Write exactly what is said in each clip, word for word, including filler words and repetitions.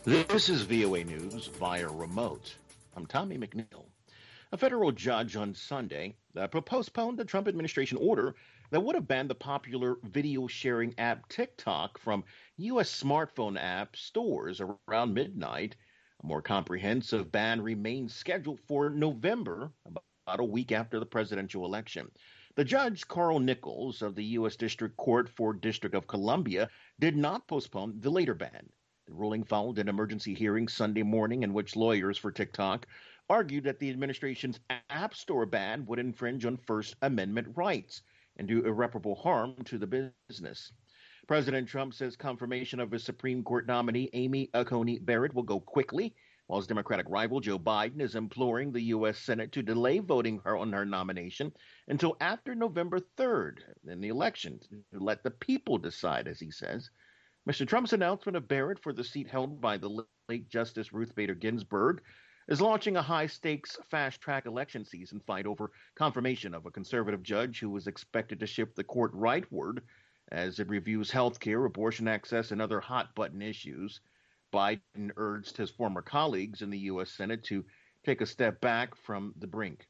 This is V O A News via remote. I'm Tommy McNeil. A federal judge on Sunday uh, postponed the Trump administration order that would have banned the popular video sharing app TikTok from U S smartphone app stores around midnight. A more comprehensive ban remains scheduled for November, about a week after the presidential election. The judge, Carl Nichols of the U S District Court for District of Columbia, did not postpone the later ban. The ruling followed an emergency hearing Sunday morning in which lawyers for TikTok argued that the administration's App Store ban would infringe on First Amendment rights and do irreparable harm to the business. President Trump says confirmation of his Supreme Court nominee, Amy Coney Barrett, will go quickly, while his Democratic rival, Joe Biden, is imploring the U S Senate to delay voting her on her nomination until after November third in the election to let the people decide, as he says. Mister Trump's announcement of Barrett for the seat held by the late Justice Ruth Bader Ginsburg is launching a high-stakes, fast-track election season fight over confirmation of a conservative judge who is expected to shift the court rightward as it reviews health care, abortion access, and other hot-button issues. Biden urged his former colleagues in the U S Senate to take a step back from the brink.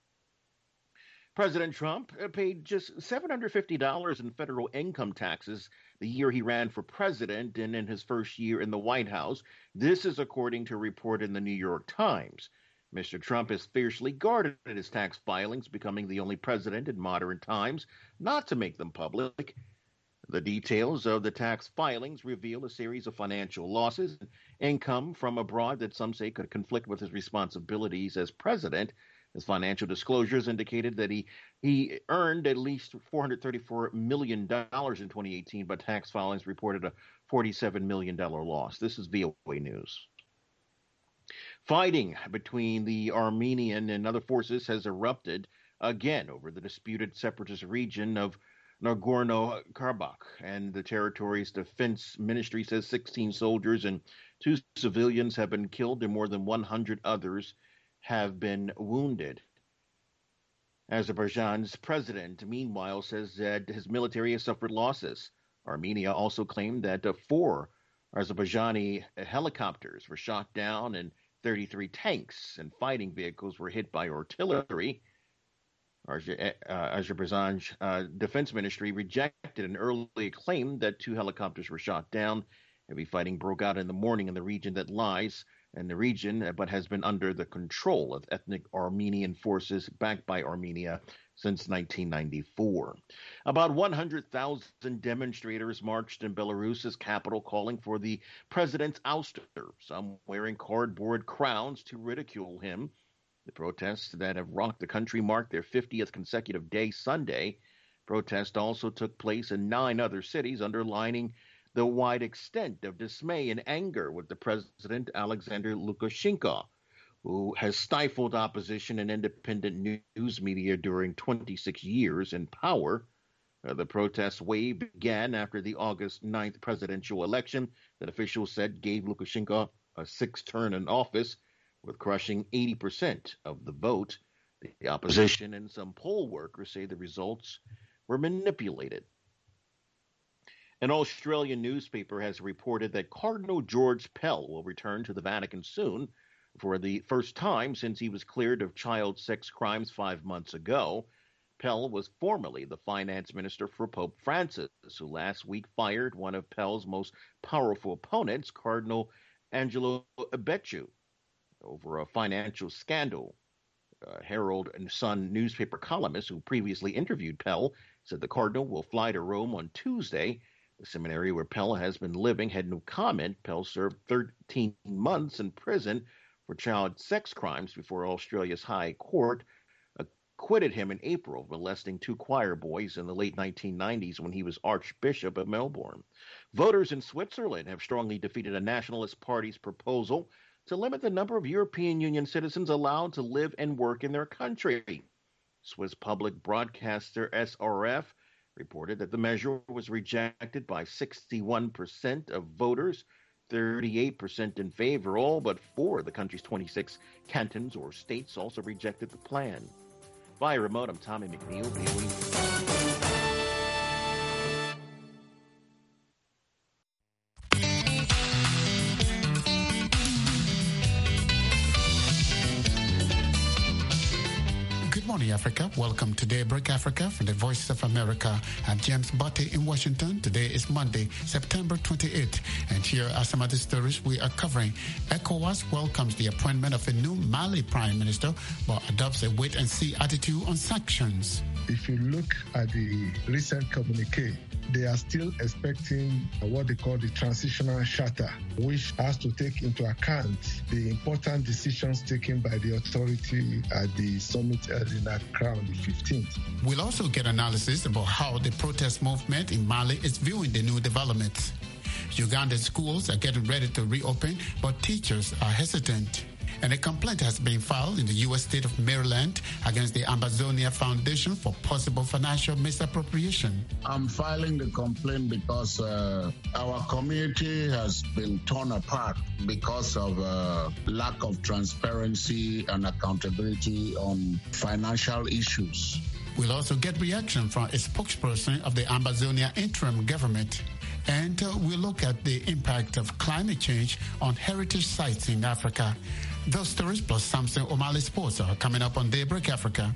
President Trump paid just seven hundred fifty dollars in federal income taxes the year he ran for president and in his first year in the White House. This is according to a report in the New York Times. Mister Trump has fiercely guarded his tax filings, becoming the only president in modern times not to make them public. The details of the tax filings reveal a series of financial losses and income from abroad that some say could conflict with his responsibilities as president. His financial disclosures indicated that he, he earned at least four hundred thirty-four million dollars in twenty eighteen, but tax filings reported a forty-seven million dollars loss. This is V O A News. Fighting between the Armenian and other forces has erupted again over the disputed separatist region of Nagorno-Karabakh, and the territory's defense ministry says sixteen soldiers and two civilians have been killed and more than one hundred others have been wounded. Azerbaijan's president, meanwhile, says that his military has suffered losses. Armenia also claimed that uh, four Azerbaijani helicopters were shot down and thirty-three tanks and fighting vehicles were hit by artillery. Uh, Azerbaijan's uh, defense ministry rejected an early claim that two helicopters were shot down. Heavy fighting broke out in the morning in the region that lies in the region, but has been under the control of ethnic Armenian forces backed by Armenia since nineteen ninety-four. About one hundred thousand demonstrators marched in Belarus's capital calling for the president's ouster, some wearing cardboard crowns to ridicule him. The protests that have rocked the country marked their fiftieth consecutive day Sunday. Protests also took place in nine other cities, underlining the wide extent of dismay and anger with the president, Alexander Lukashenko, who has stifled opposition and independent news media during twenty-six years in power. Uh, the protest wave began after the August ninth presidential election that officials said gave Lukashenko a sixth term in office, with crushing eighty percent of the vote. The opposition and some poll workers say the results were manipulated. An Australian newspaper has reported that Cardinal George Pell will return to the Vatican soon for the first time since he was cleared of child sex crimes five months ago. Pell was formerly the finance minister for Pope Francis, who last week fired one of Pell's most powerful opponents, Cardinal Angelo Becciu, over a financial scandal. Uh, Herald and Sun newspaper columnist who previously interviewed Pell said the cardinal will fly to Rome on Tuesday. The seminary where Pell has been living had no comment. Pell served thirteen months in prison for child sex crimes before Australia's High Court acquitted him in April of molesting two choir boys in the late nineteen nineties when he was Archbishop of Melbourne. Voters in Switzerland have strongly defeated a nationalist party's proposal to limit the number of European Union citizens allowed to live and work in their country. Swiss public broadcaster S R F reported that the measure was rejected by sixty-one percent of voters, thirty-eight percent in favor. All but four of the country's twenty-six cantons or states also rejected the plan. Via remote, I'm Tommy McNeil. morning, Africa. Welcome to Daybreak Africa from the Voice of America. I'm James Botte in Washington. Today is Monday, September twenty-eighth. And here are some of the stories we are covering. ECOWAS welcomes the appointment of a new Mali Prime Minister, but adopts a wait-and-see attitude on sanctions. If you look at the recent communiqué, they are still expecting what they call the transitional charter, which has to take into account the important decisions taken by the authority at the summit held in Accra on the fifteenth. We'll also get analysis about how the protest movement in Mali is viewing the new developments. Ugandan schools are getting ready to reopen, but teachers are hesitant. And a complaint has been filed in the U S state of Maryland against the Ambazonia Foundation for possible financial misappropriation. I'm filing the complaint because uh, our community has been torn apart because of uh, lack of transparency and accountability on financial issues. We'll also get reaction from a spokesperson of the Ambazonia interim government. And uh, we'll look at the impact of climate change on heritage sites in Africa. Those stories plus Samson O'Malley Sports are coming up on Daybreak Africa.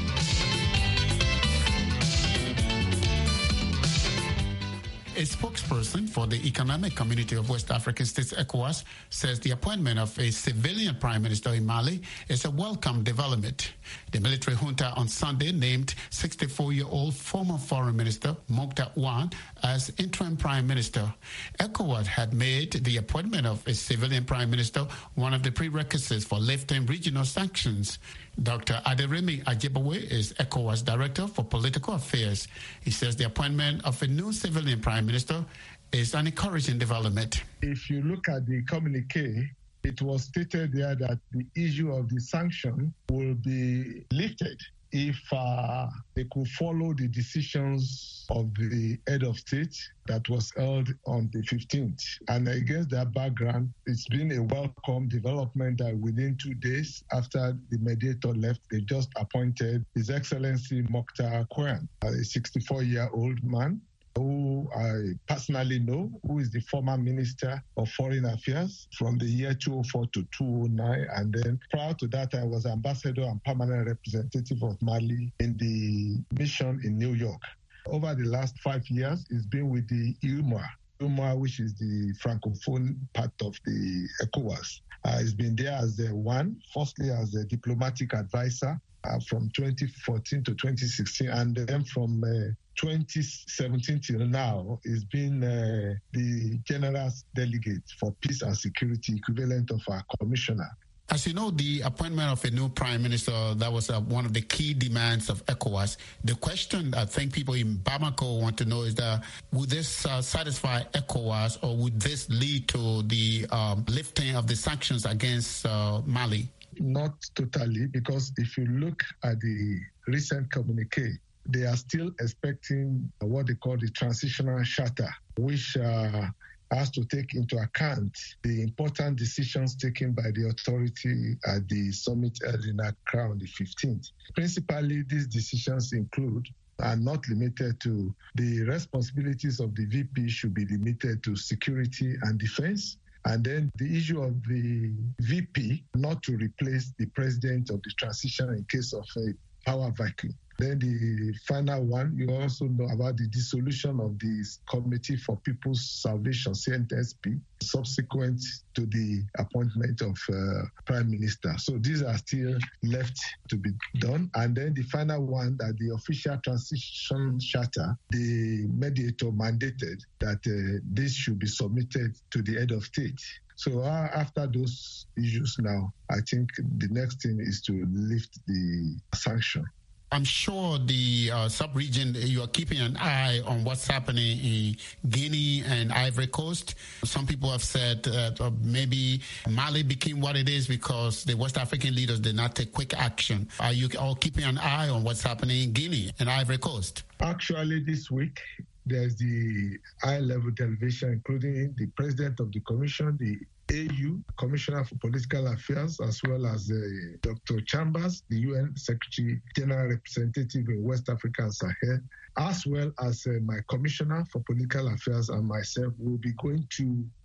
A spokesperson for the Economic Community of West African States, ECOWAS, says the appointment of a civilian prime minister in Mali is a welcome development. The military junta on Sunday named sixty-four-year-old former foreign minister Mokhtar Ouane as interim prime minister. ECOWAS had made the appointment of a civilian prime minister one of the prerequisites for lifting regional sanctions. Doctor Aderemi Ajibowe is ECOWAS Director for Political Affairs. He says the appointment of a new civilian prime minister is an encouraging development. If you look at the communiqué, it was stated there that the issue of the sanction will be lifted if uh, they could follow the decisions of the head of state that was held on the fifteenth. And against that background, it's been a welcome development that within two days after the mediator left, they just appointed His Excellency Mokhtar Ouane, a sixty-four-year-old man who I personally know, who is the former Minister of Foreign Affairs from the year two thousand four to two thousand nine. And then prior to that, I was Ambassador and Permanent Representative of Mali in the mission in New York. Over the last five years, it's been with the U M O A, U M O A, which is the Francophone part of the ECOWAS. Uh, it's been there as the one, firstly as a diplomatic advisor uh, from twenty fourteen to twenty sixteen, and then from uh, twenty seventeen till now, is been uh, the General Delegate for Peace and Security, equivalent of our Commissioner. As you know, the appointment of a new prime minister, that was uh, one of the key demands of ECOWAS. The question I think people in Bamako want to know is that would this uh, satisfy ECOWAS, or would this lead to the um, lifting of the sanctions against uh, Mali? Not totally, because if you look at the recent communiqué, they are still expecting what they call the transitional charter, which uh, has to take into account the important decisions taken by the authority at the summit held in Accra on the fifteenth. Principally, these decisions include and not limited to the responsibilities of the V P should be limited to security and defense. And then the issue of the V P not to replace the president of the transition in case of a power vacuum. Then the final one, you also know about the dissolution of the Committee for People's Salvation, C N S P, subsequent to the appointment of uh, Prime Minister. So these are still left to be done. And then the final one, that the official transition charter, the mediator mandated that uh, this should be submitted to the head of state. So uh, after those issues now, I think the next thing is to lift the sanction. I'm sure the uh, sub-region, you are keeping an eye on what's happening in Guinea and Ivory Coast. Some people have said that uh, maybe Mali became what it is because the West African leaders did not take quick action. Are you all keeping an eye on what's happening in Guinea and Ivory Coast? Actually, this week, there's the high-level delegation, including the president of the commission, the A U, Commissioner for Political Affairs, as well as uh, Doctor Chambers, the U N Secretary General Representative in West Africa and Sahel, as well as uh, my Commissioner for Political Affairs and myself will be going to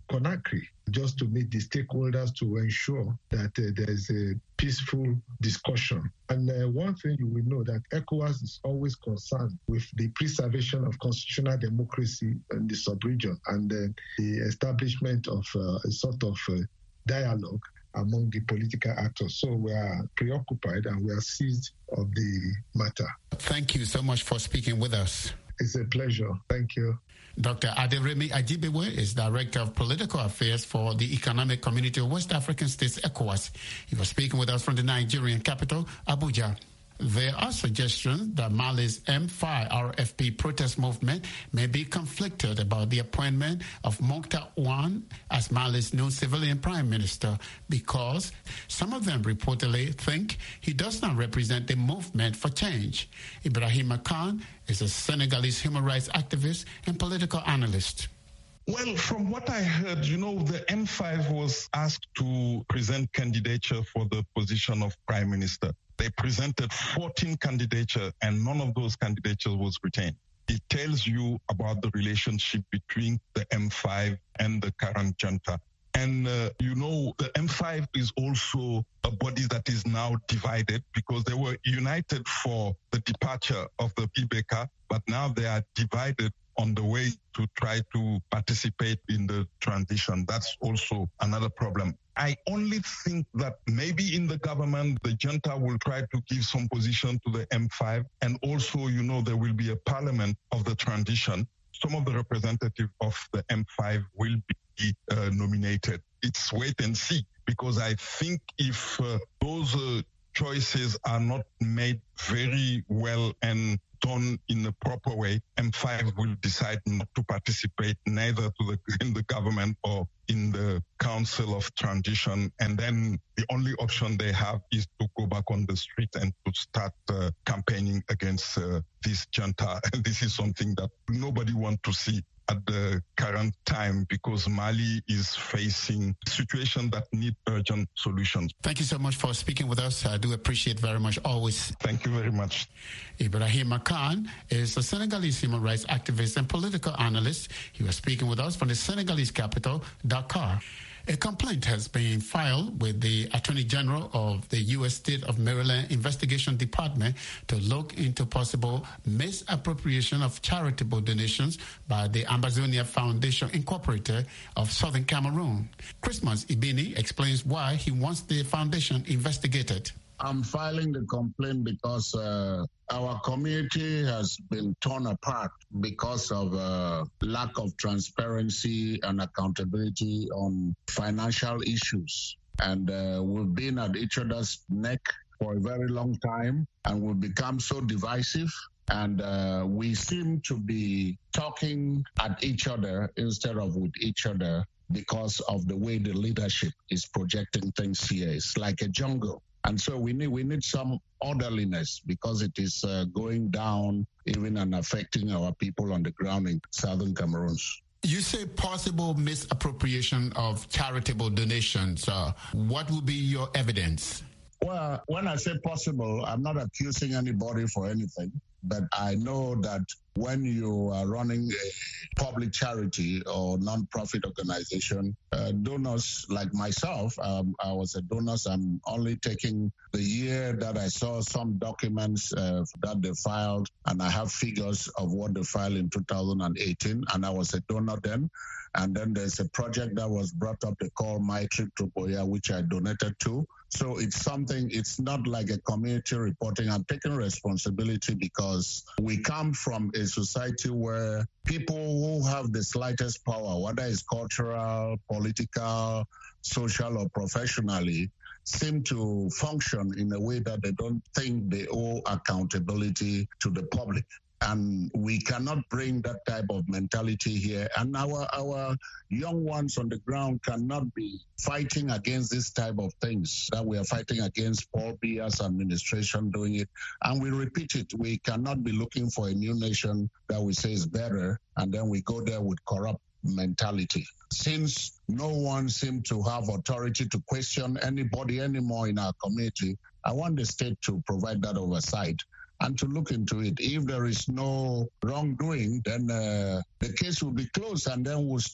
Conakry, just to meet the stakeholders to ensure that uh, there's a peaceful discussion. And uh, one thing you will know that ECOWAS is always concerned with the preservation of constitutional democracy in the sub-region and uh, the establishment of uh, a sort of uh, dialogue among the political actors. So we are preoccupied and we are seized of the matter. Thank you so much for speaking with us. It's a pleasure. Thank you. Doctor Aderemi Ajibewe is Director of Political Affairs for the Economic Community of West African States, ECOWAS. He was speaking with us from the Nigerian capital, Abuja. There are suggestions that Mali's M five R F P protest movement may be conflicted about the appointment of Mokhtar Ouane as Mali's new civilian prime minister because some of them reportedly think he does not represent the movement for change. Ibrahim Khan is a Senegalese human rights activist and political analyst. Well, from what I heard, you know, the M five was asked to present candidature for the position of prime minister. They presented fourteen candidatures and none of those candidatures was retained. It tells you about the relationship between the M five and the current junta. And, uh, you know, the M five is also a body that is now divided because they were united for the departure of the P B K, but now they are divided on the way to try to participate in the transition. That's also another problem. I only think that maybe in the government, the junta will try to give some position to the M five. And also, you know, there will be a parliament of the transition. Some of the representatives of the M five will be uh, nominated. It's wait and see, because I think if uh, those uh, choices are not made very well and done in a proper way, M five will decide not to participate neither to the, in the government or in the Council of Transition. And then the only option they have is to go back on the street and to start uh, campaigning against uh, this junta. And this is something that nobody wants to see at the current time, because Mali is facing a situation that needs urgent solutions. Thank you so much for speaking with us. I do appreciate very much always. Thank you very much. Ibrahim Khan is a Senegalese human rights activist and political analyst. He was speaking with us from the Senegalese capital, Dakar. A complaint has been filed with the Attorney General of the U S State of Maryland Investigation Department to look into possible misappropriation of charitable donations by the Ambazonia Foundation Incorporated of Southern Cameroon. Christmas Ibini explains why he wants the foundation investigated. I'm filing the complaint because uh, our community has been torn apart because of uh, lack of transparency and accountability on financial issues. And uh, we've been at each other's neck for a very long time, and we've become so divisive. And uh, we seem to be talking at each other instead of with each other because of the way the leadership is projecting things here. It's like a jungle. And so we need we need some orderliness, because it is uh, going down even and affecting our people on the ground in Southern Cameroon. You say possible misappropriation of charitable donations. Uh, what would be your evidence? Well, when I say possible, I'm not accusing anybody for anything, but I know that when you are running a public charity or non-profit organization, uh, donors like myself, um, I was a donor. So I'm only taking the year that I saw some documents uh, that they filed, and I have figures of what they filed in two thousand eighteen, and I was a donor then. And then there's a project that was brought up, they call My Trip to Boya, which I donated to. So it's something, it's not like a community reporting. I'm taking responsibility because we come from a society where people who have the slightest power, whether it's cultural, political, social, or professionally, seem to function in a way that they don't think they owe accountability to the public. And we cannot bring that type of mentality here. And our our young ones on the ground cannot be fighting against this type of things that we are fighting against. Paul Biya's administration doing it. And we repeat it. We cannot be looking for a new nation that we say is better, and then we go there with corrupt mentality. Since no one seems to have authority to question anybody anymore in our community, I want the state to provide that oversight and to look into it. If there is no wrongdoing, then uh, the case will be closed, and then we'll stop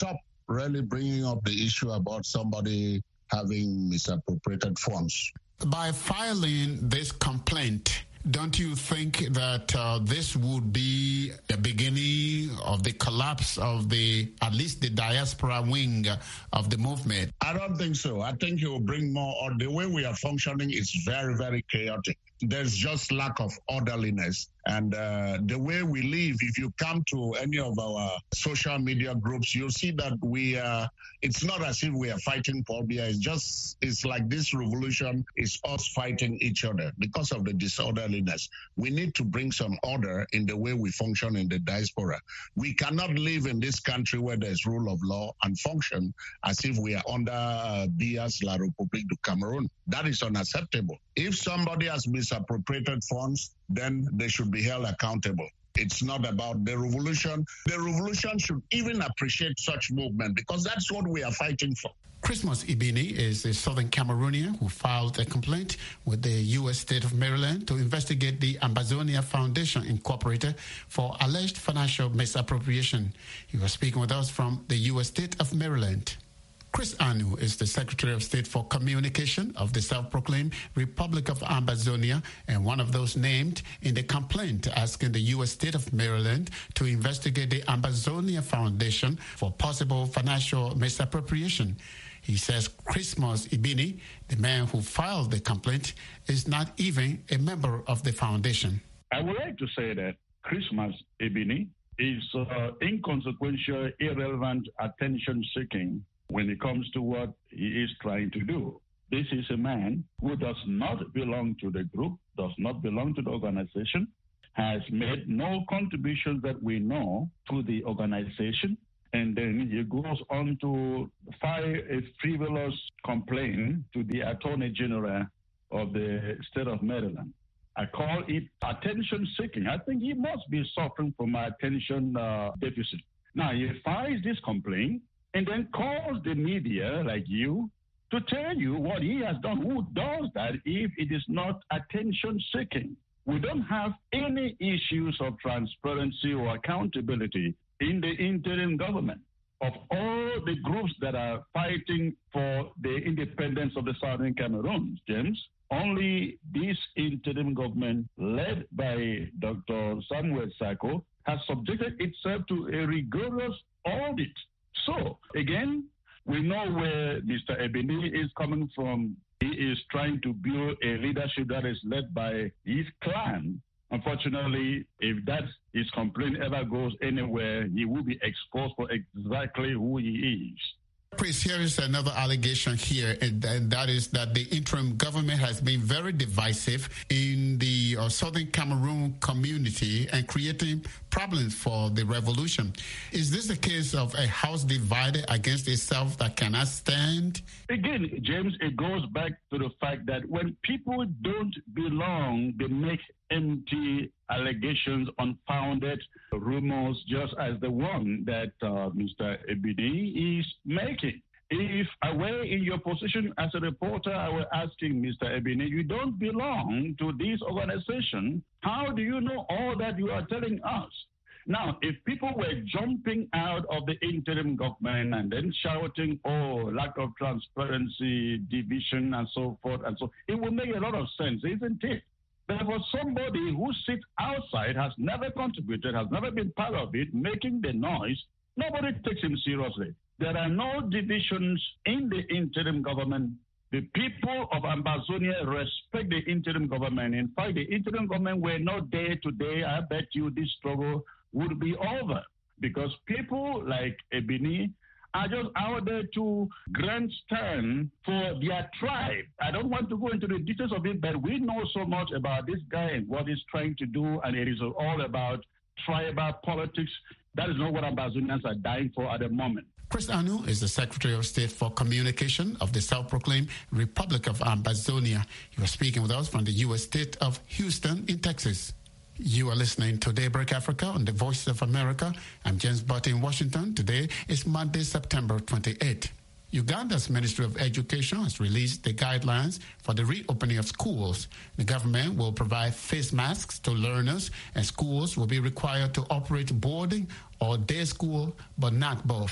really bringing up the issue about somebody having misappropriated funds. By filing this complaint, don't you think that uh, this would be the beginning of the collapse of the, at least the diaspora wing of the movement? I don't think so. I think it will bring more, or the way we are functioning is very, very chaotic. There's just lack of orderliness. And uh, the way we live, if you come to any of our social media groups, you'll see that we uh, it's not as if we are fighting Paul-Biya. It's just, it's like this revolution is us fighting each other because of the disorderliness. We need to bring some order in the way we function in the diaspora. We cannot live in this country where there's rule of law and function as if we are under uh, Biya's La République du Cameroon. That is unacceptable. If somebody has misappropriated funds, then they should be held accountable. It's not about the revolution. The revolution should even appreciate such movement because that's what we are fighting for. Christmas Ibini is a Southern Cameroonian who filed a complaint with the U S state of Maryland to investigate the Ambazonia Foundation Incorporated for alleged financial misappropriation. He was speaking with us from the U S state of Maryland. Chris Anu is the Secretary of State for Communication of the self-proclaimed Republic of Ambazonia and one of those named in the complaint asking the U S state of Maryland to investigate the Ambazonia Foundation for possible financial misappropriation. He says Christmas Ibini, the man who filed the complaint, is not even a member of the foundation. I would like to say that Christmas Ibini is uh, inconsequential, irrelevant, attention-seeking when it comes to what he is trying to do. This is a man who does not belong to the group, does not belong to the organization, has made no contributions that we know to the organization, and then he goes on to file a frivolous complaint to the Attorney General of the state of Maryland. I call it attention-seeking. I think he must be suffering from attention uh, deficit. Now, he files this complaint and then calls the media like you to tell you what he has done. Who does that if it is not attention-seeking? We don't have any issues of transparency or accountability in the interim government. Of all the groups that are fighting for the independence of the Southern Cameroon, James, only this interim government led by Doctor Samuel Sarko has subjected itself to a rigorous audit. So, again, we know where Mister Ibini is coming from. He is trying to build a leadership that is led by his clan. Unfortunately, if that his complaint ever goes anywhere, he will be exposed for exactly who he is. Chris, here is another allegation here, and, and that is that the interim government has been very divisive in the uh, Southern Cameroon community and creating problems for the revolution. Is this a case of a house divided against itself that cannot stand? Again, James, it goes back to the fact that when people don't belong, they make empty allegations, unfounded rumors, just as the one that uh, Mister Ibini is making. If I were in your position as a reporter, I were asking Mister Ibini, you don't belong to this organization. How do you know all that you are telling us? Now, if people were jumping out of the interim government and then shouting, oh, lack of transparency, division, and so forth, and so, it would make a lot of sense, isn't it? But for somebody who sits outside, has never contributed, has never been part of it, making the noise, nobody takes him seriously. There are no divisions in the interim government. The people of Ambazonia respect the interim government. In fact, the interim government were not there today. I bet you this struggle would be over because people like Ibini are just out there to grandstand for their tribe. I don't want to go into the details of it, but we know so much about this guy and what he's trying to do, and it is all about tribal politics. That is not what Ambazonians are dying for at the moment. Chris Anu is the Secretary of State for Communication of the self-proclaimed Republic of Ambazonia. He was speaking with us from the U S state of Houston in Texas. You are listening to Daybreak Africa on the Voice of America. I'm James Butt in Washington. Today is Monday, September twenty-eighth. Uganda's Ministry of Education has released the guidelines for the reopening of schools. The government will provide face masks to learners, and schools will be required to operate boarding or day school, but not both.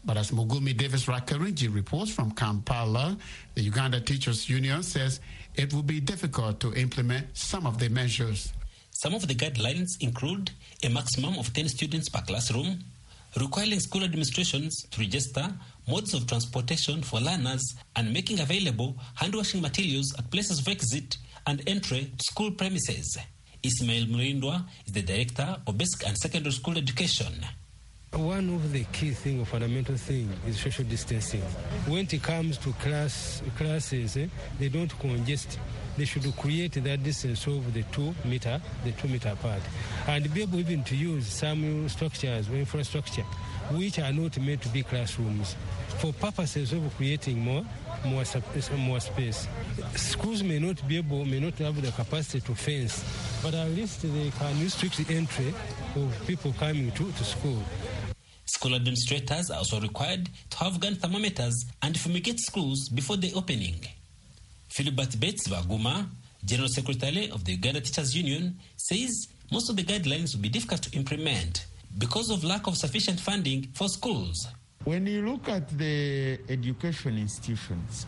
But as Mugumi Davis Rakarinji reports from Kampala, the Uganda Teachers Union says it will be difficult to implement some of the measures. Some of the guidelines include a maximum of ten students per classroom, requiring school administrations to register modes of transportation for learners, and making available hand-washing materials at places of exit and entry to school premises. Ismail Murindwa is the director of basic and secondary school education. One of the key things, or fundamental thing, is social distancing. When it comes to class classes, eh, they don't congest. They should create that distance of the two meter, the two meter apart, and be able even to use some structures or infrastructure which are not meant to be classrooms for purposes of creating more, more, more space. Schools may not be able, may not have the capacity to fence, but at least they can restrict the entry of people coming to, to school. School administrators are also required to have gun thermometers and fumigate schools before the opening. Philibert Bates Baguma, General Secretary of the Uganda Teachers Union, says most of the guidelines will be difficult to implement because of lack of sufficient funding for schools. When you look at the education institutions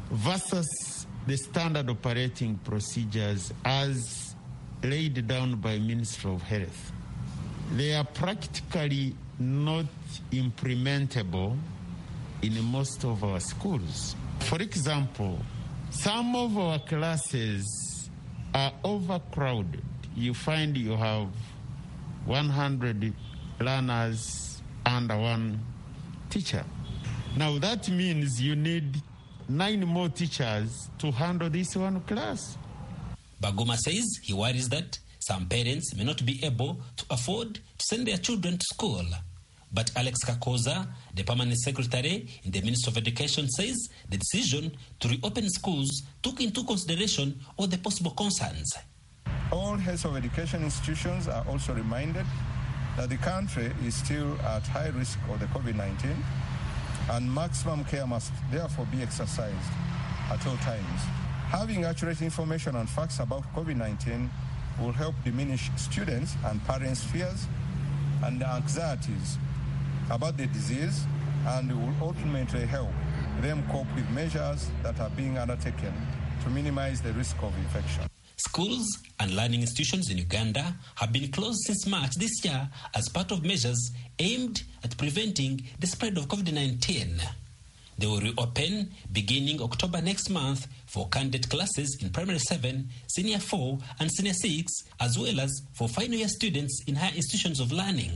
versus the standard operating procedures as laid down by Ministry of Health, they are practically not implementable in most of our schools. For example, some of our classes are overcrowded. You find you have one hundred learners under one teacher. Now that means you need nine more teachers to handle this one class. Baguma says he worries that some parents may not be able to afford to send their children to school. But Alex Kakoza, the permanent secretary in the Ministry of Education, says the decision to reopen schools took into consideration all the possible concerns. All heads of education institutions are also reminded that the country is still at high risk of the COVID nineteen, and maximum care must therefore be exercised at all times. Having accurate information and facts about COVID nineteen will help diminish students' and parents' fears and anxieties about the disease, and will ultimately help them cope with measures that are being undertaken to minimize the risk of infection. Schools and learning institutions in Uganda have been closed since March this year as part of measures aimed at preventing the spread of COVID nineteen. They will reopen beginning October next month for candidate classes in Primary seven, Senior four, and Senior six, as well as for final year students in higher institutions of learning.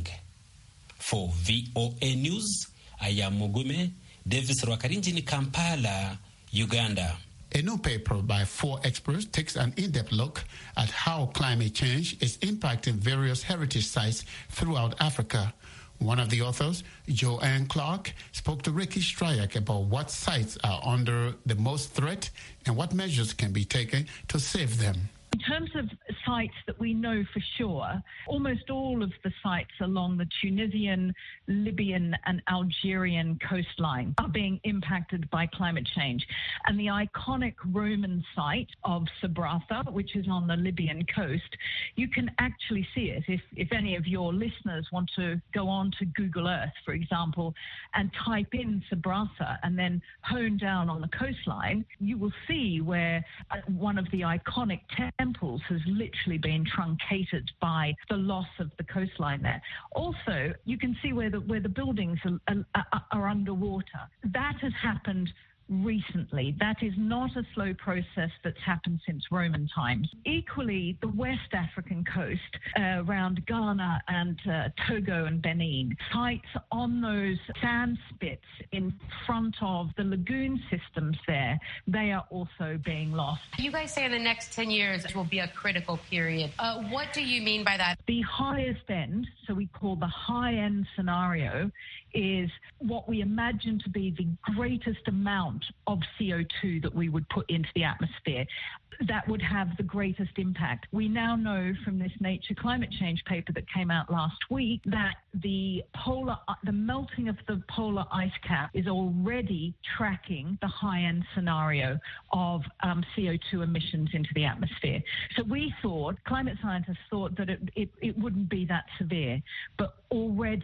For V O A News, I am Mugume Davis Rwakarinji in Kampala, Uganda. A new paper by four experts takes an in-depth look at how climate change is impacting various heritage sites throughout Africa. One of the authors, Joanne Clark, spoke to Ricky Stryak about what sites are under the most threat and what measures can be taken to save them. In terms of sites that we know for sure, almost all of the sites along the Tunisian, Libyan and Algerian coastline are being impacted by climate change. And the iconic Roman site of Sabratha, which is on the Libyan coast, you can actually see it. If, if any of your listeners want to go on to Google Earth, for example, and type in Sabratha and then hone down on the coastline, you will see where one of the iconic temples has literally been truncated by the loss of the coastline there. Also, you can see where the, where the buildings are, are, are underwater. That has happened recently. That is not a slow process that's happened since Roman times. Equally, the West African coast uh, around Ghana and uh, Togo and Benin, sites on those sand spits in front of the lagoon systems there, they are also being lost. You guys say in the next ten years will be a critical period. Uh, what do you mean by that? The highest end, so we call the high-end scenario, is what we imagine to be the greatest amount of C O two that we would put into the atmosphere that would have the greatest impact. We now know from this Nature climate change paper that came out last week that the polar, the melting of the polar ice cap is already tracking the high-end scenario of um, C O two emissions into the atmosphere. So we thought, climate scientists thought that it, it, it wouldn't be that severe, but already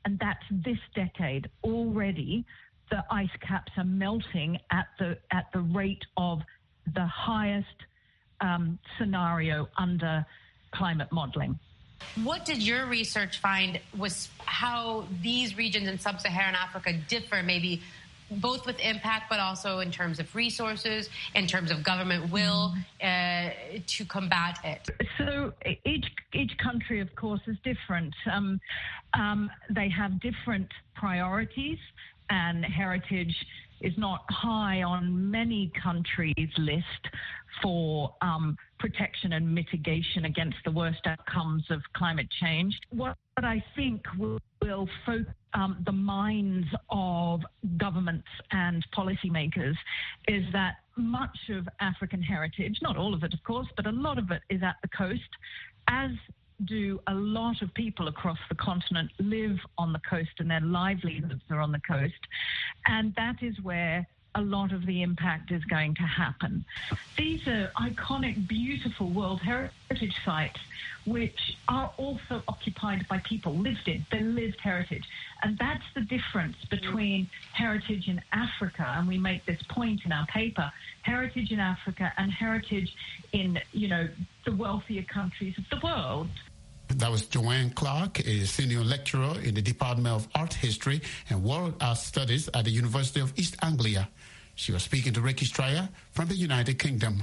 and that's this decade. Already, the ice caps are melting at the at the rate of the highest um, scenario under climate modeling. What did your research find was how these regions in sub-Saharan Africa differ, maybe both with impact, but also in terms of resources, in terms of government will uh, to combat it? So each each country, of course, is different. Um, um, they have different priorities, and heritage is not high on many countries' list for um, protection and mitigation against the worst outcomes of climate change. What, what I think will, will focus um, the minds of governments and policymakers is that much of African heritage, not all of it, of course, but a lot of it is at the coast, as do a lot of people across the continent live on the coast and their livelihoods are on the coast. And that is where a lot of the impact is going to happen. These are iconic, beautiful World Heritage Sites which are also occupied by people, lived in, they're lived heritage. And that's the difference between heritage in Africa, and we make this point in our paper, heritage in Africa and heritage in, you know, the wealthier countries of the world. That was Joanne Clark, a senior lecturer in the Department of Art History and World Art Studies at the University of East Anglia. She was speaking to Ricky Stryer from the United Kingdom.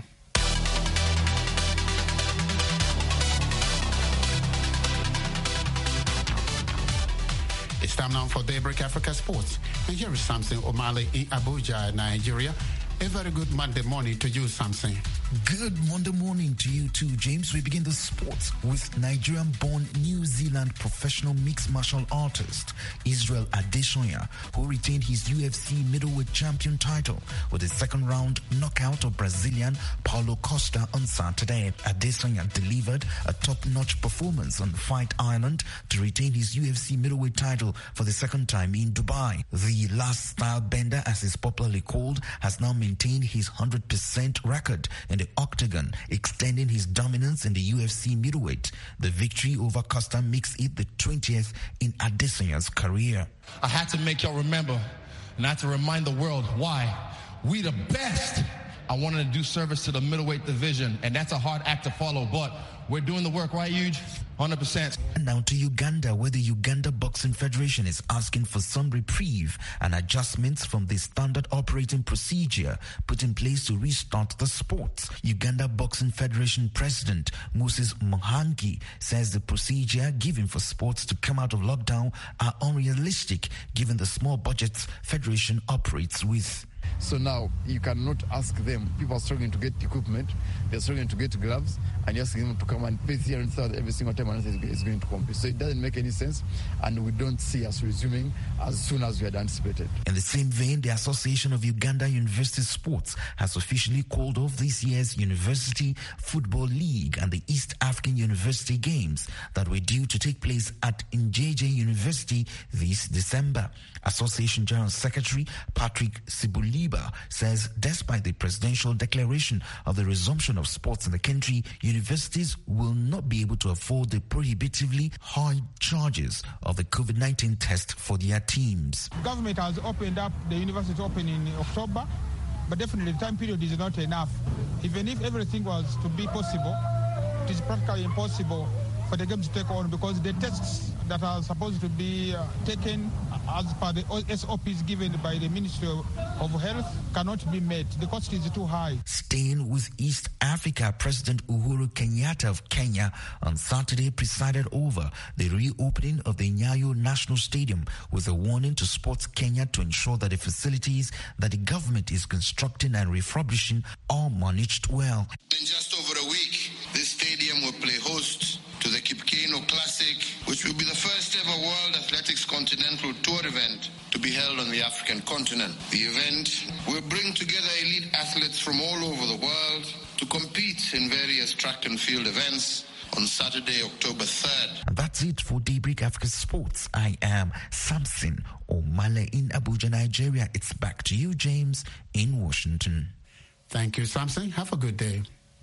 It's time now for Daybreak Africa Sports. And here is Samson O'Malley in Abuja, Nigeria. A very good Monday morning to you, Samson. Good Monday morning to you too, James. We begin the sports with Nigerian-born New Zealand professional mixed martial artist Israel Adesanya, who retained his U F C middleweight champion title with a second-round knockout of Brazilian Paulo Costa on Saturday. Adesanya delivered a top-notch performance on Fight Island to retain his U F C middleweight title for the second time in Dubai. The last style bender, as is popularly called, has now maintained his one hundred percent record in the octagon, extending his dominance in the U F C middleweight. The victory over Costa makes it the twentieth in Adesanya's career. I had to make y'all remember, and I had to remind the world why we the best. I wanted to do service to the middleweight division, and that's a hard act to follow, but we're doing the work, right, Huge? one hundred percent. And now to Uganda, where the Uganda Boxing Federation is asking for some reprieve and adjustments from the standard operating procedure put in place to restart the sport. Uganda Boxing Federation President Moses Mohangi says the procedure given for sports to come out of lockdown are unrealistic given the small budgets Federation operates with. So now you cannot ask them. People are struggling to get equipment. They're struggling to get gloves, and you're asking them to come and pay three hundred thousand every single time and is going to compete. So it doesn't make any sense, and we don't see us resuming as soon as we had anticipated. In the same vein, the Association of Uganda University Sports has officially called off this year's University Football League and the East African University Games that were due to take place at Njj University this December. Association General Secretary Patrick Sibuliba says despite the presidential declaration of the resumption of sports in the country, universities will not be able to afford the prohibitively high charges of the COVID nineteen test for their teams. Government has opened up the university open in October, but definitely the time period is not enough. Even if everything was to be possible, it is practically impossible for the games to take on because the tests that are supposed to be uh, taken as per the S O Ps given by the Ministry of Health cannot be met. The cost is too high. Staying with East Africa, President Uhuru Kenyatta of Kenya on Saturday presided over the reopening of the Nyayo National Stadium with a warning to Sports Kenya to ensure that the facilities that the government is constructing and refurbishing are managed well. In just over a week, this stadium will play host to the Kipkeino Classic, which will be the first ever World Athletics Continental Tour event to be held on the African continent. The event will bring together elite athletes from all over the world to compete in various track and field events on Saturday, October third. And that's it for Daybreak Africa Sports. I am Samson O'Malley in Abuja, Nigeria. It's back to you, James, in Washington. Thank you, Samson. Have a good day.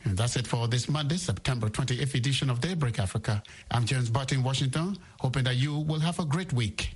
And that's it for this Monday, September twenty-eighth edition of Daybreak Africa. I'm James Barton in Washington, hoping that you will have a great week.